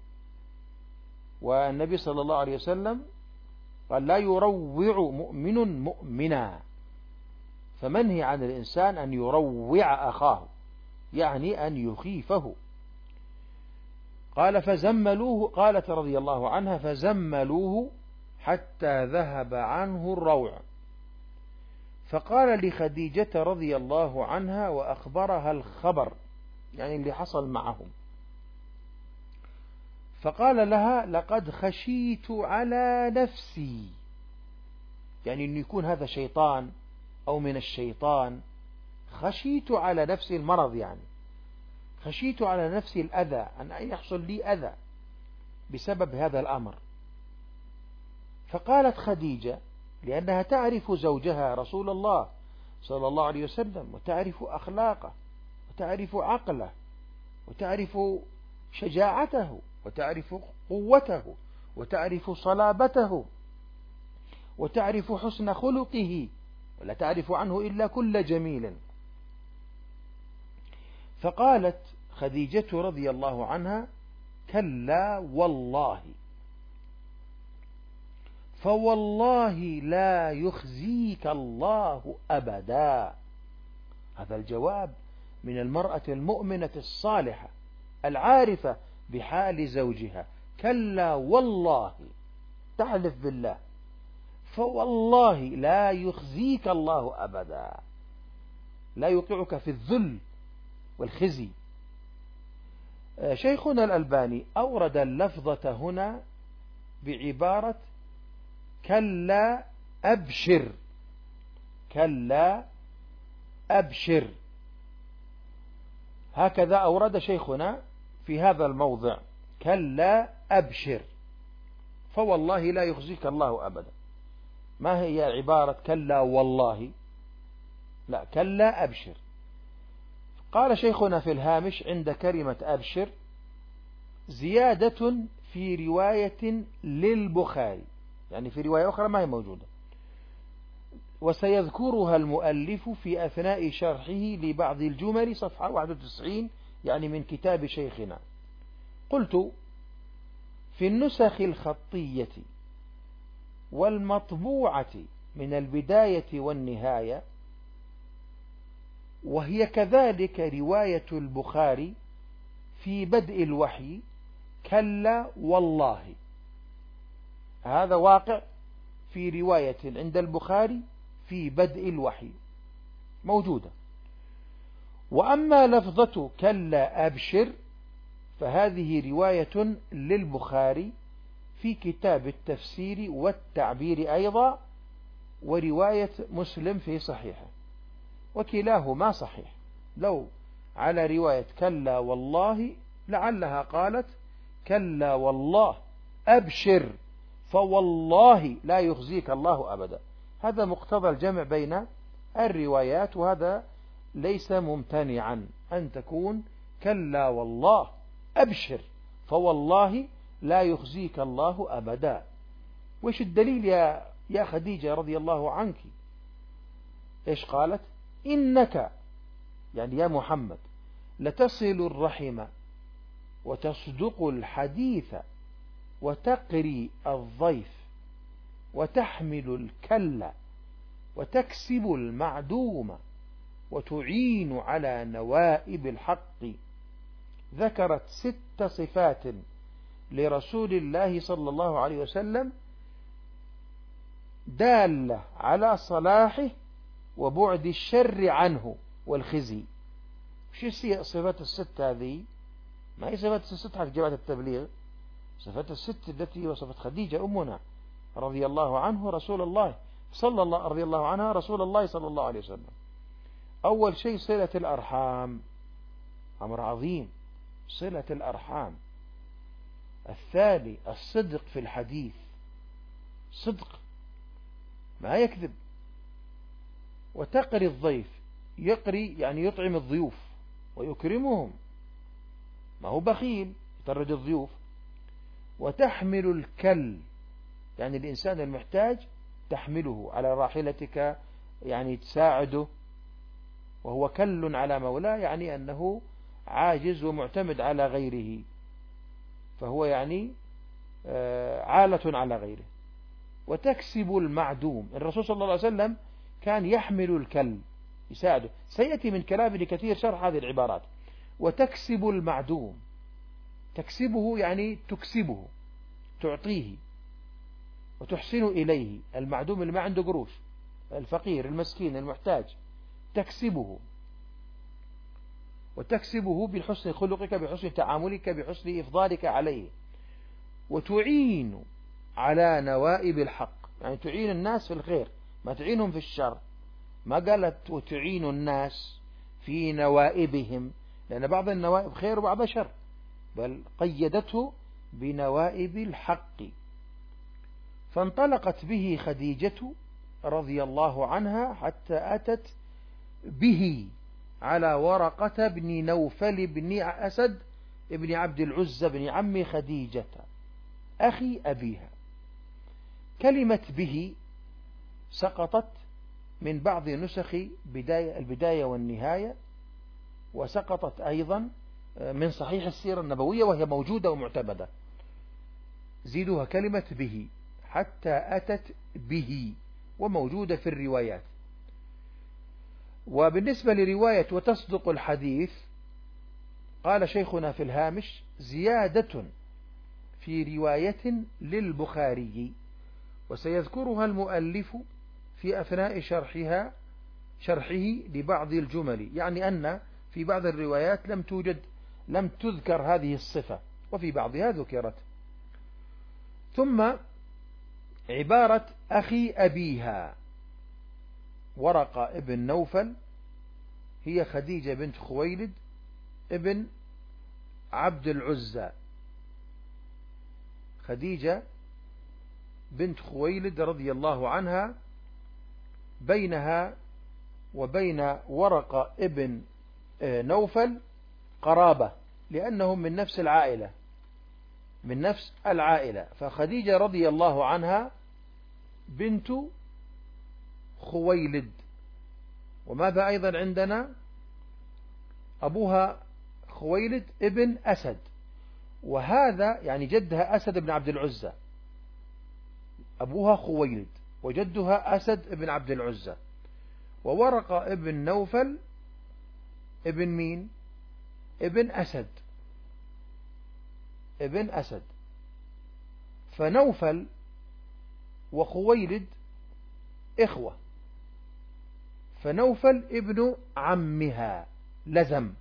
والنبي صلى الله عليه وسلم قال لا يروع مؤمن مؤمنا، فمنهي عن الإنسان أن يروع أخاه، يعني أن يخيفه. قال فزملوه، قالت رضي الله عنها فزملوه حتى ذهب عنه الروع. فقال لخديجة رضي الله عنها وأخبرها الخبر، يعني اللي حصل معهم. فقال لها لقد خشيت على نفسي، يعني أن يكون هذا شيطان أو من الشيطان. خشيت على نفسي المرض، يعني خشيت على نفسي الأذى، أن يحصل لي أذى بسبب هذا الأمر. فقالت خديجة، لأنها تعرف زوجها رسول الله صلى الله عليه وسلم، وتعرف أخلاقه، وتعرف عقله، وتعرف شجاعته، وتعرف قوته، وتعرف صلابته، وتعرف حسن خلقه، ولا تعرف عنه إلا كل جميل. فقالت خديجة رضي الله عنها كلا والله، فوالله لا يخزيك الله أبدا. هذا الجواب من المرأة المؤمنة الصالحة العارفة بحال زوجها. كلا والله، تحلف بالله، فوالله لا يخزيك الله أبدا، لا يوقعك في الذل والخزي. شيخنا الألباني أورد اللفظة هنا بعبارة كلا أبشر، كلا أبشر، هكذا أورد شيخنا في هذا الموضع، كلا أبشر، فوالله لا يخزيك الله أبدا. ما هي عبارة كلا والله؟ لا، كلا أبشر. قال شيخنا في الهامش عند كلمة أبشر زيادة في رواية للبخاري، يعني في رواية أخرى ما هي موجودة، وسيذكرها المؤلف في أثناء شرحه لبعض الجمل صفحة واحد وتسعين، يعني من كتاب شيخنا. قلت في النسخ الخطية والمطبوعة من البداية والنهاية، وهي كذلك رواية البخاري في بدء الوحي، كلا والله. هذا واقع في رواية عند البخاري في بدء الوحي موجودة. وأما لفظة كلا أبشر فهذه رواية للبخاري في كتاب التفسير والتعبير أيضا، ورواية مسلم في صحيحه، وكلاهما صحيح. لو على رواية كلا والله لعلها قالت كلا والله أبشر، فوالله لا يخزيك الله أبدا. هذا مقتضى الجمع بين الروايات، وهذا ليس ممتنعا أن تكون كلا والله أبشر، فوالله لا يخزيك الله أبدا. وش الدليل يا يا خديجة رضي الله عنك؟ إيش قالت؟ إنك، يعني يا محمد، لتصل الرحم وتصدق الحديث وتقري الضيف وتحمل الكل وتكسب المعدوم وتعين على نوائب الحق. ذكرت ست صفات لرسول الله صلى الله عليه وسلم دالة على صلاحه وبعد الشر عنه والخزي. وش هي الصفات الست هذه؟ ما هي صفات الست حق جماعة التبليغ، صفات الست التي وصفت خديجة أمنا رضي الله عنه رسول الله صلى الله رضي الله عنها رسول الله صلى الله عليه وسلم. أول شيء صلة الأرحام، أمر عظيم، صلة الأرحام. الثاني الصدق في الحديث، صدق ما يكذب. وتقري الضيف، يقري يعني يطعم الضيوف ويكرمهم، ما هو بخيل يطرد الضيوف. وتحمل الكل، يعني الإنسان المحتاج تحمله على راحلتك، يعني تساعده، وهو كل على مولاه، يعني أنه عاجز ومعتمد على غيره، فهو يعني عالة على غيره. وتكسب المعدوم، الرسول صلى الله عليه وسلم كان يحمل الكل يساعده، سيأتي من كلام ابن كثير شرح هذه العبارات. وتكسب المعدوم، تكسبه يعني تكسبه، تعطيه وتحسن إليه، المعدوم اللي ما عنده قروش، الفقير المسكين المحتاج، تكسبه. وتكسبه بحسن خلقك، بحسن تعاملك، بحسن إفضالك عليه. وتعين على نوائب الحق، يعني تعين الناس في الخير، ما تعينهم في الشر. ما قالت وتعين الناس في نوائبهم، لأن بعض النوائب خير وبعضها شر، بل قيدته بنوائب الحق. فانطلقت به خديجة رضي الله عنها حتى أتت به على ورقة بن نوفل بن أسد بن عبد العزى بن عم خديجة أخي أبيها. كلمة به سقطت من بعض نسخ بداية البداية والنهاية، وسقطت أيضا من صحيح السيرة النبوية، وهي موجودة ومعتمدة. زيدوها كلمة به حتى أتت به، وموجودة في الروايات. وبالنسبة لرواية وتصدق الحديث، قال شيخنا في الهامش: زيادة في رواية للبخاري، وسيذكرها المؤلف في أثناء شرحها شرحه لبعض الجمل، يعني أن في بعض الروايات لم توجد لم تذكر هذه الصفة، وفي بعضها ذكرت. ثم عبارة أخي أبيها ورقة ابن نوفل، هي خديجة بنت خويلد ابن عبد العزى، خديجة بنت خويلد رضي الله عنها، بينها وبين ورقة ابن نوفل قرابة، لأنهم من نفس العائلة من نفس العائلة فخديجة رضي الله عنها بنت خويلد. وماذا أيضا عندنا؟ أبوها خويلد ابن أسد، وهذا يعني جدها أسد بن عبد العزى، أبوها خويلد وجدها أسد بن عبد العزى. وورقة ابن نوفل ابن مين؟ ابن أسد ابن أسد. فنوفل وخويلد إخوة، فنوفل ابن عمها لزم،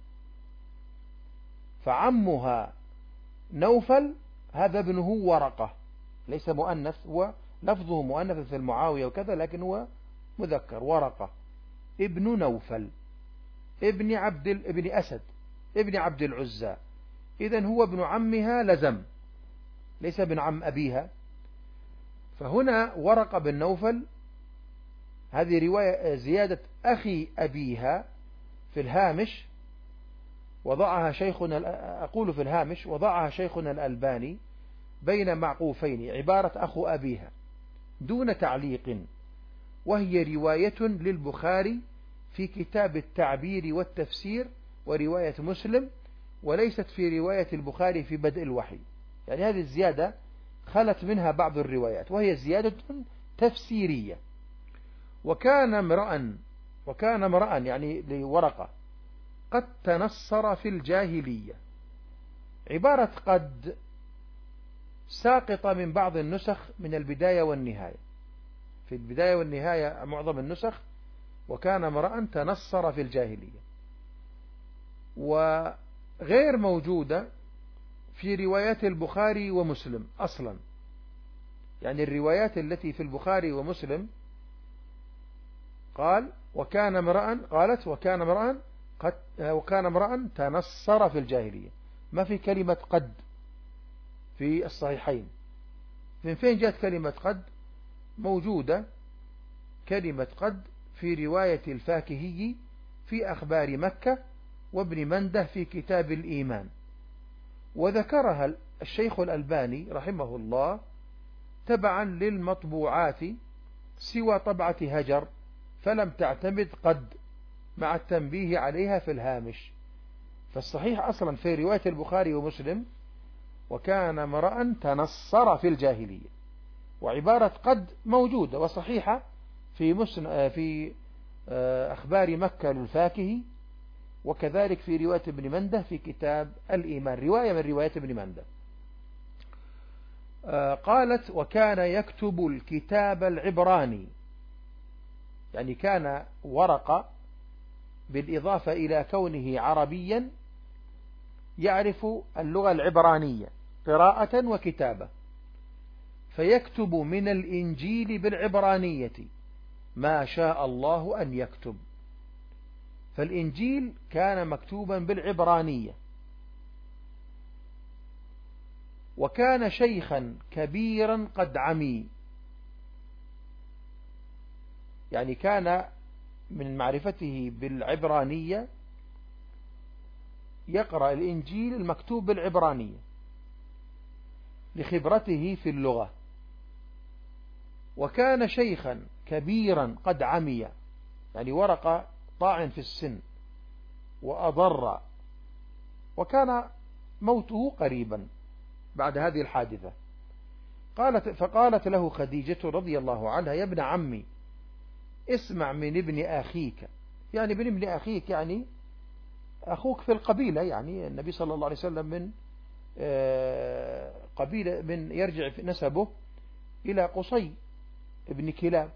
فعمها نوفل هذا ابنه ورقة، ليس مؤنث، هو لفظه مؤنث في المعاوية وكذا، لكن هو مذكر، ورقة ابن نوفل ابن عبد ابن أسد ابن عبد العزى، إذن هو ابن عمها لزم، ليس ابن عم أبيها. فهنا ورقة بن نوفل، هذه رواية زيادة أخي أبيها في الهامش، وضعها شيخنا أقول في الهامش وضعها شيخنا الألباني بين معقوفين، عبارة أخو أبيها دون تعليق، وهي رواية للبخاري في كتاب التعبير والتفسير ورواية مسلم، وليست في رواية البخاري في بدء الوحي. يعني هذه الزيادة خلت منها بعض الروايات، وهي زيادة تفسيرية. وكان امرأ وكان امرأ يعني لورقة قد تنصر في الجاهلية، عبارة قد ساقطة من بعض النسخ من البداية والنهاية. في البداية والنهاية معظم النسخ وكان امرأ تنصر في الجاهلية، وغير موجودة في روايات البخاري ومسلم أصلا. يعني الروايات التي في البخاري ومسلم قال وكان امرأ قالت وكان امرأ قد وكان امرأ تنصر في الجاهلية، ما في كلمة قد في الصحيحين. من فين جاءت كلمة قد؟ موجودة كلمة قد في رواية الفاكهي في أخبار مكة وابن منده في كتاب الإيمان، وذكرها الشيخ الألباني رحمه الله تبعا للمطبوعات سوى طبعة هجر، فلم تعتمد قد مع التنبيه عليها في الهامش. فالصحيح أصلا في رواية البخاري ومسلم وكان امرأ تنصر في الجاهلية، وعبارة قد موجودة وصحيحة في مسن في أخبار مكة للفاكهي، وكذلك في رواية ابن منده في كتاب الإيمان، رواية من رواية ابن منده. قالت وكان يكتب الكتاب العبراني، يعني كان ورقة بالإضافة إلى كونه عربيا يعرف اللغة العبرانية قراءة وكتابة، فيكتب من الإنجيل بالعبرانية ما شاء الله أن يكتب. فالإنجيل كان مكتوبا بالعبرانية. وكان شيخا كبيرا قد عمي، يعني كان من معرفته بالعبرانية يقرأ الإنجيل المكتوب بالعبرانية لخبرته في اللغة. وكان شيخا كبيرا قد عمي، يعني ورقة طاعن في السن وأضر، وكان موته قريبا بعد هذه الحادثة. قالت فقالت له خديجة رضي الله عنها يا ابن عمي اسمع من ابن أخيك، يعني ابن ابن أخيك يعني أخوك في القبيلة، يعني النبي صلى الله عليه وسلم من قبيلة من يرجع في نسبه إلى قصي ابن كلاب،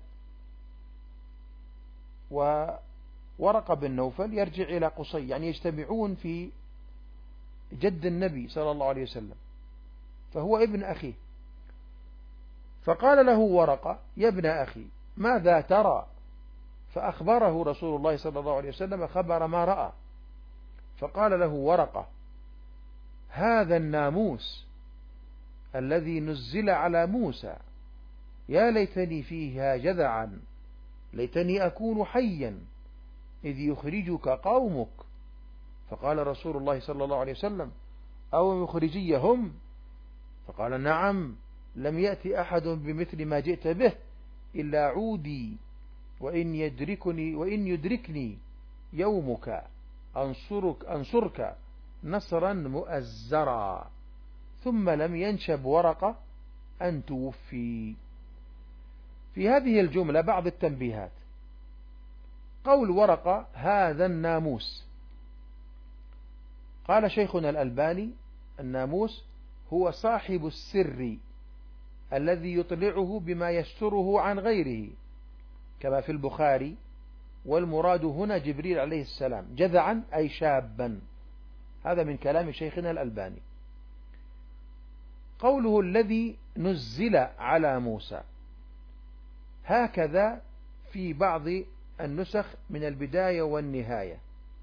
وورقة بن نوفل يرجع إلى قصي، يعني يجتمعون في جد النبي صلى الله عليه وسلم، فهو ابن أخيه. فقال له ورقة يا ابن أخي ماذا ترى؟ فأخبره رسول الله صلى الله عليه وسلم خبر ما رأى. فقال له ورقة هذا الناموس الذي نزل على موسى، يا ليتني فيها جذعا، ليتني أكون حيا إذ يخرجك قومك. فقال رسول الله صلى الله عليه وسلم أو مخرجيهم؟ فقال نعم، لم يأتي أحد بمثل ما جئت به إلا عودي، وإن يدركني وإن يدركني يومك أنصرك, أنصرك نصرا مؤزرا. ثم لم ينشب ورقة أن توفي. في هذه الجملة بعض التنبيهات. قول ورقة هذا الناموس، قال شيخنا الألباني الناموس هو صاحب السر الذي يطلعه بما يستره عن غيره، كما في البخاري، والمراد هنا جبريل عليه السلام، جذعا أي شابا. هذا من كلام شيخنا الألباني. قوله الذي نزل على موسى، هكذا في بعض النسخ من البداية والنهاية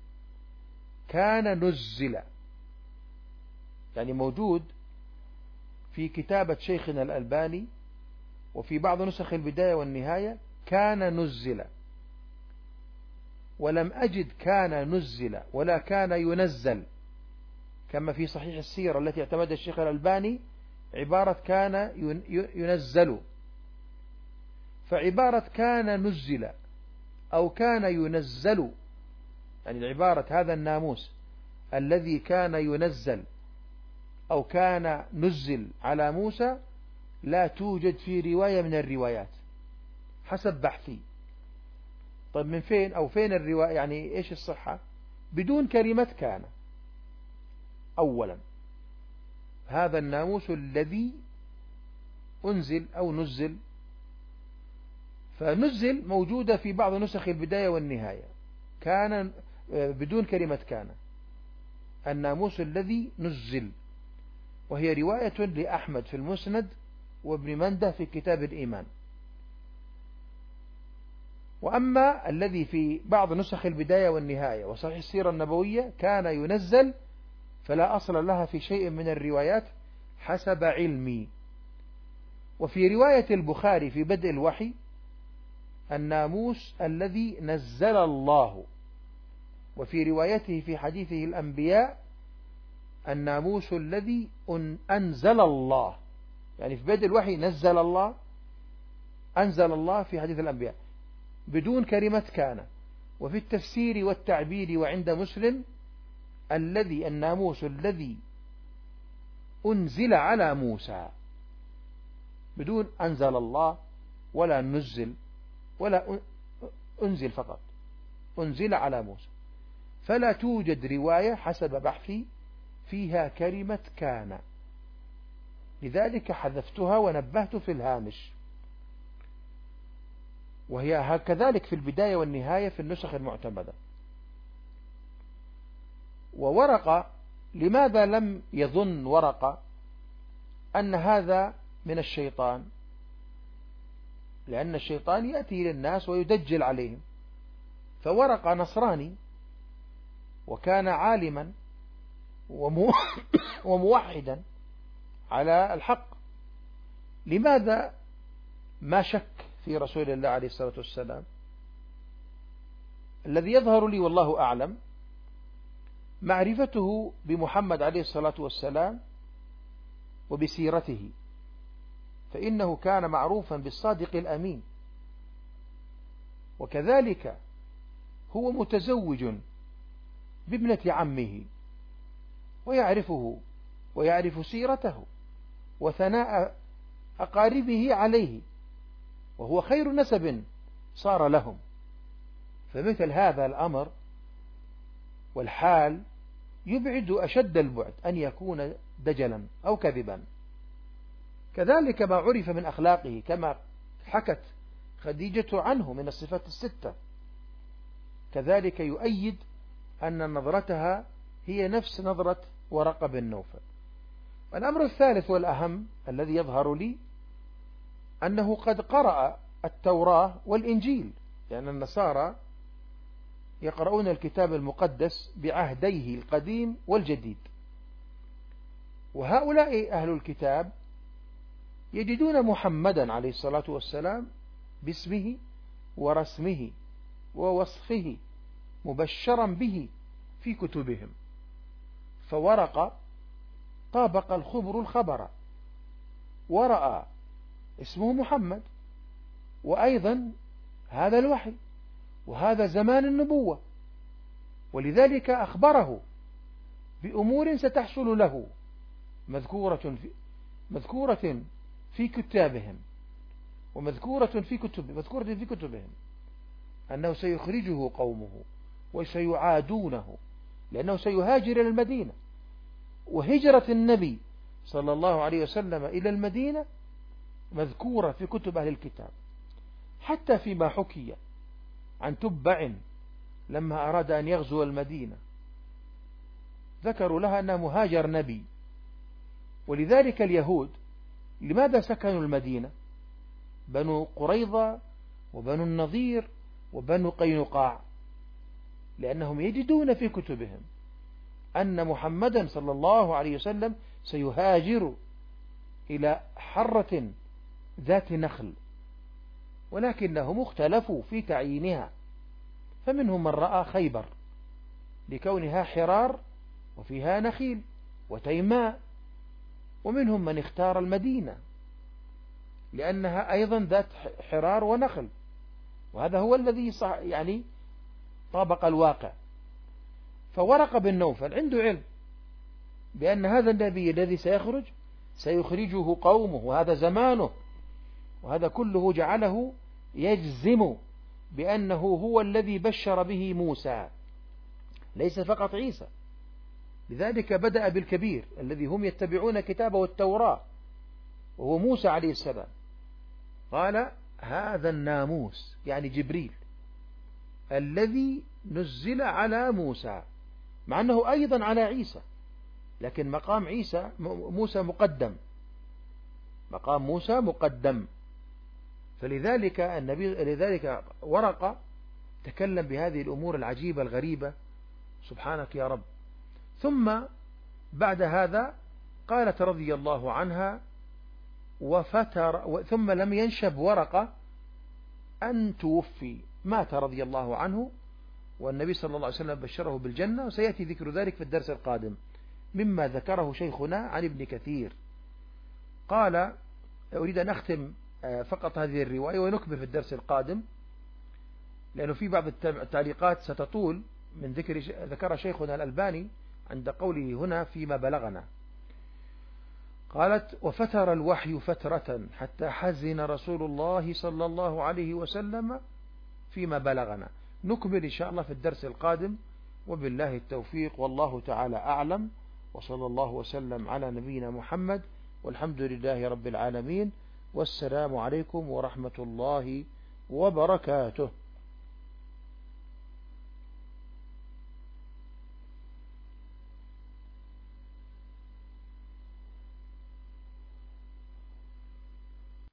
كان نزل، يعني موجود في كتابة شيخنا الألباني، وفي بعض نسخ البداية والنهاية كان نزل، ولم أجد كان نزل ولا كان ينزل، كما في صحيح السيرة التي اعتمد الشيخ الألباني عبارة كان ينزل. فعبارة كان نزل أو كان ينزل، يعني عبارة هذا الناموس الذي كان ينزل أو كان نزل على موسى لا توجد في رواية من الروايات حسب بحثي. طيب من فين أو فين الرواية؟ يعني إيش الصحة؟ بدون كلمة كان. أولا هذا الناموس الذي أنزل أو نزل، فنزل موجودة في بعض نسخ البداية والنهاية، كان بدون كلمة كان، الناموس الذي نزل، وهي رواية لأحمد في المسند وابن منده في كتاب الإيمان. وأما الذي في بعض نسخ البداية والنهاية وصحيح السيرة النبوية كان ينزل، فلا أصل لها في شيء من الروايات حسب علمي. وفي رواية البخاري في بدء الوحي الناموس الذي نزل الله، وفي روايته في حديثه الأنبياء الناموس الذي أنزل الله، يعني في بدء الوحي نزل الله، أنزل الله في حديث الأنبياء بدون كلمة كان. وفي التفسير والتعبير وعند مسلم الذي الناموس الذي أنزل على موسى، بدون أنزل الله ولا نزل ولا أنزل، فقط أنزل على موسى. فلا توجد رواية حسب بحثي فيها كلمة كان، لذلك حذفتها ونبهت في الهامش. وهي كذلك في البداية والنهاية في النسخ المعتمدة. وورقة، لماذا لم يظن ورقة أن هذا من الشيطان؟ لأن الشيطان يأتي للناس ويدجل عليهم. فورقة نصراني وكان عالما وموحدا على الحق، لماذا ما شك في رسول الله عليه الصلاة والسلام؟ الذي يظهر لي والله أعلم معرفته بمحمد عليه الصلاة والسلام وبسيرته، فإنه كان معروفا بالصادق الأمين، وكذلك هو متزوج بابنة عمه ويعرفه ويعرف سيرته وثناء أقاربه عليه، وهو خير نسب صار لهم. فمثل هذا الأمر والحال يبعد أشد البعد أن يكون دجلا أو كذبا. كذلك ما عرف من أخلاقه كما حكت خديجة عنه من الصفات الستة، كذلك يؤيد أن نظرتها هي نفس نظرة ورقة بن نوفل. الأمر الثالث والأهم الذي يظهر لي أنه قد قرأ التوراة والإنجيل، لأن يعني النصارى يقرؤون الكتاب المقدس بعهديه القديم والجديد، وهؤلاء أهل الكتاب يجدون محمدا عليه الصلاة والسلام باسمه ورسمه ووصفه مبشرا به في كتبهم. فورق طابق الخبر الخبر ورأى اسمه محمد، وأيضا هذا الوحي وهذا زمان النبوة، ولذلك أخبره بأمور ستحصل له مذكورة في مذكورة في كتابهم ومذكورة في كتب مذكورة في كتبهم أنه سيخرجه قومه وسيعادونه، لأنه سيهاجر إلى المدينة. وهجرة النبي صلى الله عليه وسلم إلى المدينة مذكورة في كتب أهل الكتاب، حتى فيما حكي عن تبع لما أراد أن يغزو المدينة ذكروا لها أنه مهاجر نبي. ولذلك اليهود لماذا سكنوا المدينة؟ بنو قريظة وبنو النضير وبنو قينقاع، لأنهم يجدون في كتبهم أن محمدا صلى الله عليه وسلم سيهاجر إلى حرة ذات نخل، ولكنهم اختلفوا في تعيينها، فمنهم من رأى خيبر لكونها حرار وفيها نخيل وتيماء، ومنهم من اختار المدينة لأنها أيضا ذات حرار ونخل، وهذا هو الذي يعني طابق الواقع. فورقة بن نوفل عنده علم بأن هذا النبي الذي سيخرج سيخرجه قومه وهذا زمانه، وهذا كله جعله يجزم بأنه هو الذي بشر به موسى ليس فقط عيسى. لذلك بدأ بالكبير الذي هم يتبعون كتابه التوراة وهو موسى عليه السلام، قال هذا الناموس يعني جبريل الذي نزل على موسى، مع أنه أيضا على عيسى، لكن مقام عيسى موسى مقدم، مقام موسى مقدم. فلذلك النبي لذلك ورقة تكلم بهذه الأمور العجيبة الغريبة، سبحانك يا رب. ثم بعد هذا قالت رضي الله عنها وفتر ثم لم ينشب ورقة أن توفي، مات رضي الله عنه، والنبي صلى الله عليه وسلم بشره بالجنة، وسيأتي ذكر ذلك في الدرس القادم مما ذكره شيخنا عن ابن كثير. قال: أريد أن أختم فقط هذه الرواية ونكمل في الدرس القادم، لأنه في بعض التعليقات ستطول من ذكر ذكر شيخنا الألباني عند قوله هنا فيما بلغنا. قالت: وفتر الوحي فترة حتى حزن رسول الله صلى الله عليه وسلم فيما بلغنا. نكمل إن شاء الله في الدرس القادم، وبالله التوفيق، والله تعالى أعلم، وصلى الله وسلم على نبينا محمد، والحمد لله رب العالمين، والسلام عليكم ورحمة الله وبركاته.